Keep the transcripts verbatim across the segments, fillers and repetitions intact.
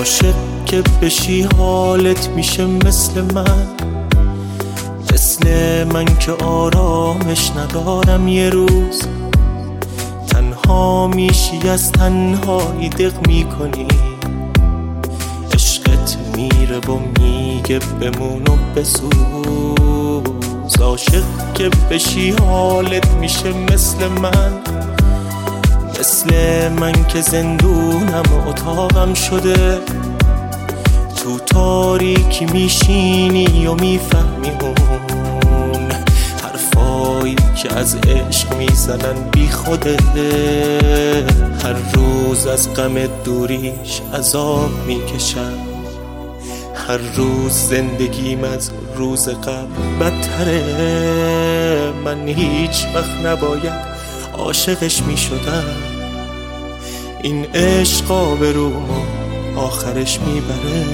عاشق که بشی حالت میشه مثل من، مثل من که آرامش ندارم یه روز. تنها میشی از تنهایی دق میکنی، عشقت میره و میگه بمون و بسوز. عاشق که بشی حالت میشه مثل من، مثل من که زندونم و اتاقم شده. تو تاریکی میشینی و میفهمی اون حرفایی که از عشق میزنن بی خوده. هر روز از غم دوریش عذاب میکشم، هر روز زندگیم از روز قبل بدتره. من هیچ وقت نباید عاشقش میشدم، این عشق آبرومو آخرش میبره.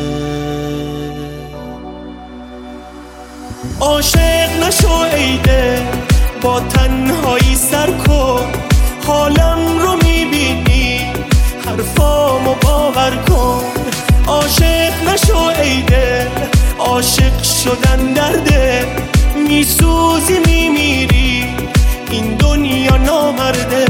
عاشق نشو ایده با تنهایی سر کن، حالم رو میبینی حرفامو باور کن. عاشق نشو ایده، عاشق شدن درده، میسوزی میمیری این دنیا نامرده.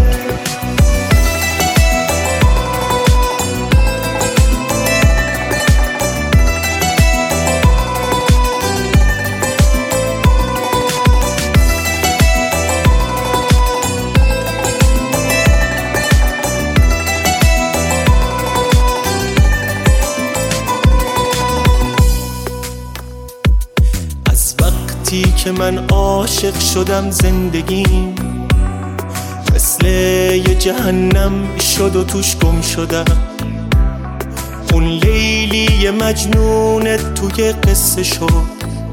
از وقتی که من عاشق شدم زندگیم مثل یه جهنم شد و توش گم شدم. اون لیلی مجنون توی قصه شد،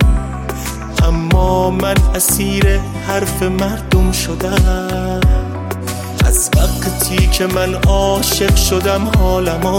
اما من اسیر حرف مردم شدم. از وقتی که من عاشق شدم حالمو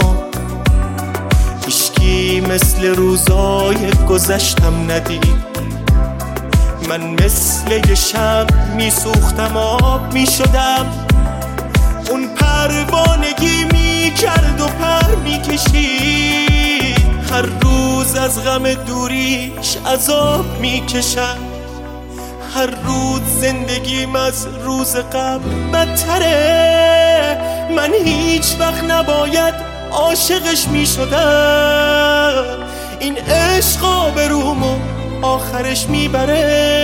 هیچکی مثل روزای گذشتم ندید. من مثل یه شب میسوختم آب میشدم، اون پروانگی میکرد و پر میکشید. هر روز از غم دوریش عذاب میکشم، هر روز زندگیم از روز قبل بدتره. من هیچ وقت نباید عاشقش میشدم، این عشق آبرومو آخرش میبره.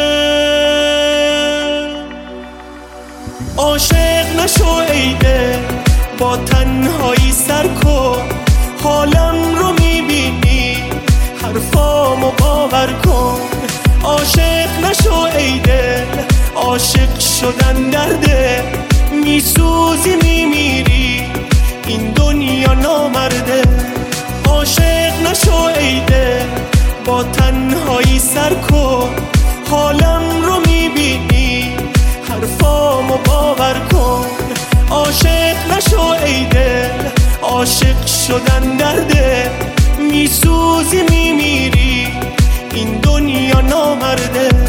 عاشق نشو ایده با تنهایی سر کن، حالم رو میبینی حرفامو باور کن. عاشق نشو ایده، عاشق شدن درده، میسوزی میمیری این دنیا نامرده. عاشق نشو ایده با تنهایی سر کن، حالم رو میبینی حرفامو باور کن. عاشق نشو ایده، عاشق شدن درده، میسوزی میمیری این دنیا نامرده.